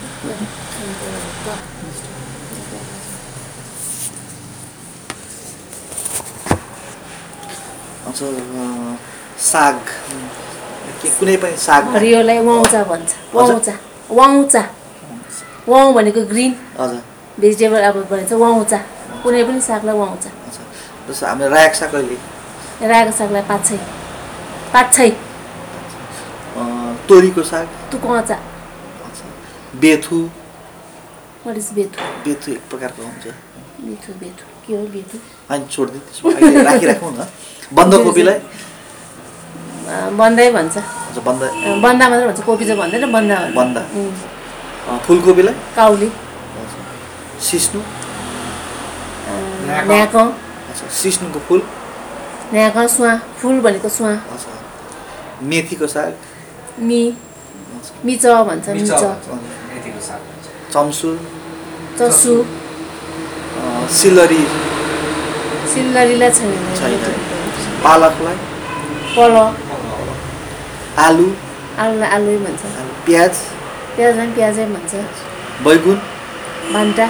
साग कुनै पनि साग हरियोलाई वाउँचा भन्छ वाउँचा वाउँ भनेको ग्रिन हजुर भेजिटेबल अब भन्छ वाउँचा कुनै पनि सागलाई वाउँचा जस्तो हामीले रायोको साग कहिले रायोको सागलाई पाछै तोरीको साग तुकचा बेथु वाट इज बेथु बेथु एक प्रकारको हुन्छ बेथु के हो बेथु अनि छोड्दिनु त्यसमा राखिराखौँ न बन्दाकोपीलाई बन्दै भन्छ बन्दा मात्र भन्छ कोपी चाहिँ भन्दैन बन्दा फुलकोपीलाई काउली सिस्नु न्याक सिस्नुको फुल न्याक सुवा फुल भनेको सुवा मेथीको साग मिच भन्छ चम्सु चस्सु सिल्लरीलाई छैन पालकलाई आलुलाई आलु भन्छ प्याजलाई प्याजै भन्छ बैगुन भान्टा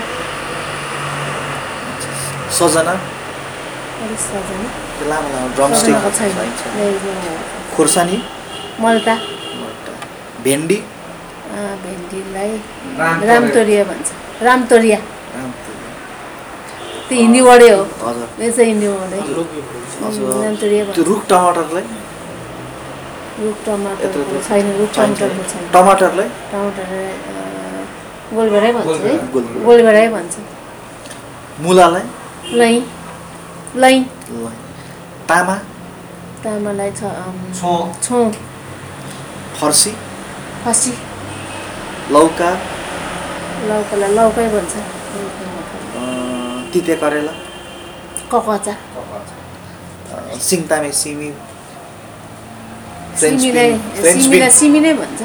सजना लामो ड्रमस्टिक खोर्सानी मल्टा भेन्डीलाई रामतोरिया भन्छ रामतोरिया त्यो हिन्दी वर्डै हो यो चाहिँ हिन्दी वर्डै रामतोरिया भन्छ रुख टमाटरलाई छैन टमाटरलाई गोलभेडै भन्छ है गोलभेडै भन्छ मुलालाई लै तामालाई छौ फर्सी लौकालाई लौकै भन्छ तिते करेला ककचा सिङतामे सिमी सिमी नै भन्छ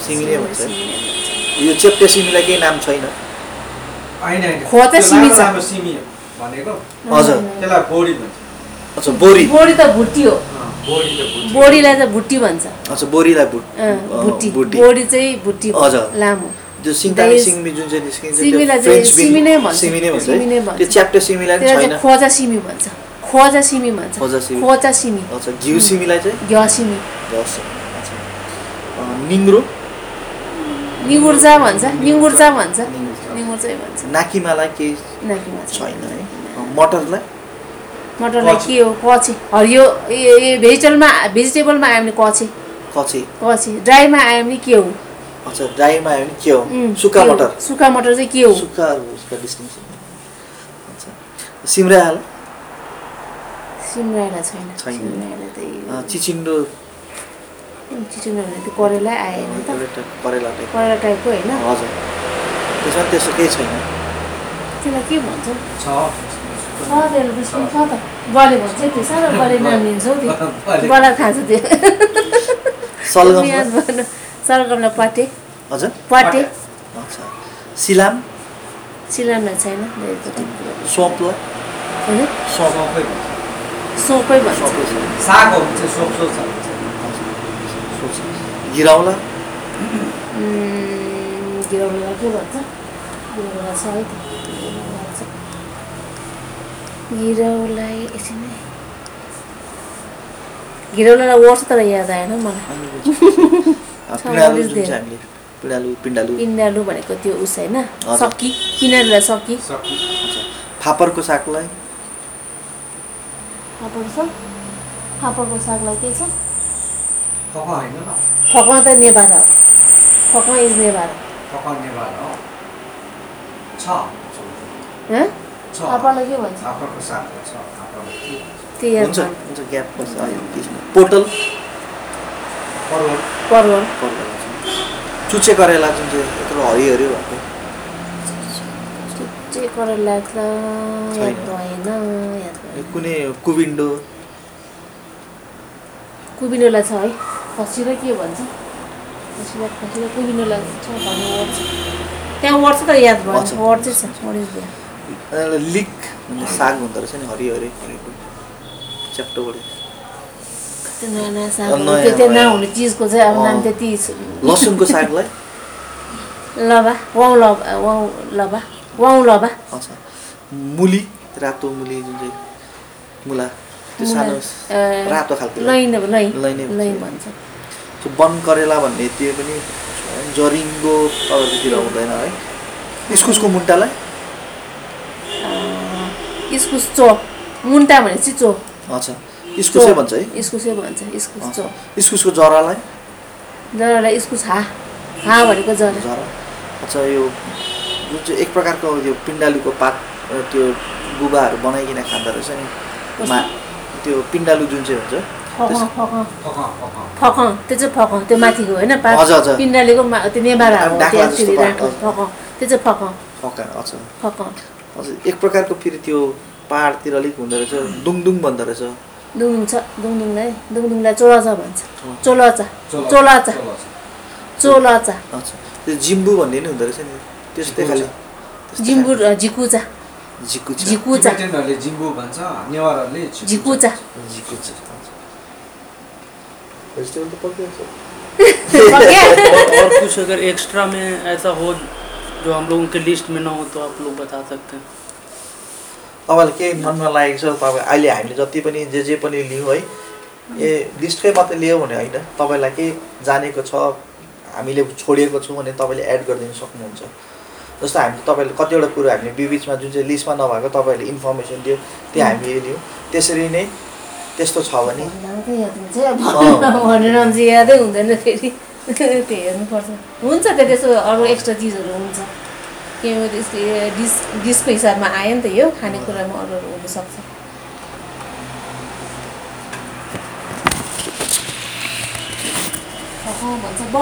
यो चेप्टे सिमीलाई केही नाम छैन खोता सिमी छ हजुर अच्छा बोरी त भुट्टी हो बोडीलाई त भुट्टी भन्छ अच्छा बोरीलाई भुट्टी बोडी चाहिँ भुट्टी लामो जो सिङतामे सिमी जुन चाहिँ निस्किन्छ सिमी नै भन्छ त्यो च्याप्टे सिमीलाई छैन खोजा सिमी भन्छ खोजा सिमी अच्छा घिउ सिमीलाई चाहिँ घिउ सिमी निङ्गुर्जा भन्छ निङ्गुर्चै भन्छ नाकिमालाई केही छैन है मटरलाई के हो कची हरियो भेजिटेबलमा आयो भने कची ड्राईमा आयो भने के हो अच्छा ड्राईमा आयो भने के हो सुक्खा मटर चाहिँ के हो उसका डिस्टिङ्सन अच्छा सिमरायोलाई छैन चिचिन्डो भने त्यो करेला आयो नि त करेला टाइपको होइन हजुर त्यसमा त्यसो केही छैन त्यसलाई के भन्छ गले भन्छ त्यो साह्रो गले नाम लिन्छौ त्यो गला खान्छ त्यो सलगमलाई पाटे अच्छा सिलामलाई छैन सोपै भन्छ गिराउला के भन्छ गिराउला छ है गिराउलाई एकछिन गिराउलालाई वर्ष तर याद आएन मलाई पिण्डालु भनेको त्यो उस होइन सक्की किनेरलाई सक्की फापरको सागलाई फापरको सागलाई के छ फकमा त नेभार हो फकमा इज नेभार फापरलाई के भन्छ पोटल परवल चुचे करेला जुन चाहिँ यत्रो हरियो भएको चुचे करेला त याद भएन कुनै कुबिन्डोलाई छ है खसीलाई के भन्छ खसीलाई कुबिन्डोलाई छ भन्ने वर्ड छ त्यहाँ वर्ड छ त याद भएन वर्ड चाहिँ छ लिक साग हुँदो रहेछ नि हरियो च्याप्टो बढी नयाँ साग त्यो नहुने चिजको चाहिँ अब नाम त्यति लसुनको सागलाई लबा वाउ लबा अच्छा मुली रातो मुली जुन चाहिँ मुला त्यो सानो रातो खालको लैन भन्छ त्यो वन करेला भन्ने त्यो पनि जरिङ्गो तपाईँहरूतिर हुँदैन है इस्कुसको मुन्टालाई इस्कुस चो मुन्टा भनेपछि चो अच्छा इस्कुसै भन्छ है इस्कुसै भन्छ इस्कुस चो इस्कुसको जरालाई इस्कुस हा भनेको जरा अच्छा यो जुन चाहिँ एक प्रकारको यो पिण्डालुको पात त्यो गुबाहरू बनाइकन खाँदो रहेछ नि त्यो पिण्डालु जुन चाहिँ हुन्छ फक त्यो चाहिँ फक त्यो माथिको होइन पात पिण्डालुको त्यो नेभारा हो त्यो चाहिँ फक एक प्रकारको फेरि त्यो पहाडतिर अलिक हुँदो रहेछ दुङदुङ भन्दो रहेछ दुङदुङलाई चोलाचा भन्छ चोलाचा अच्छा त्यो जिम्बु भन्ने नि हुँदो रहेछ नि त्यस्तै खाले जिम्बु झिकुचा टिबेटनहरूले जिम्बु भन्छ नेवारहरूले झिकुचा वेजिटेबल तो पक गया और कुछ अगर एक्स्ट्रा में ऐसा हो जो हम लोगों के लिस्ट में ना हो तो आप लोग बता सकते हैं तपाईँलाई के मनमा लागेको छ तपाईँ अहिले हामीले जति पनि जे पनि लियौँ है ए लिस्टकै मात्रै लियो भने होइन तपाईँलाई के जानेको छ हामीले छोडिएको छौँ भने तपाईँले एड गरिदिन सक्नुहुन्छ जस्तो हामीले तपाईँले कतिवटा कुरो हामीले बिचमा जुन चाहिँ लिस्टमा नभएको तपाईँहरूले इन्फर्मेसन दियो त्यो हामीले लियौँ त्यसरी नै त्यस्तो छ भने भनेर यादै हुँदैन फेरि त्यो हेर्नुपर्छ हुन्छ त्यसो अरू एक्स्ट्रा चिजहरू हुन्छ के डिसको हिसाबमा आयो नि त यो खानेकुरामा अरू हुनसक्छ भन्छ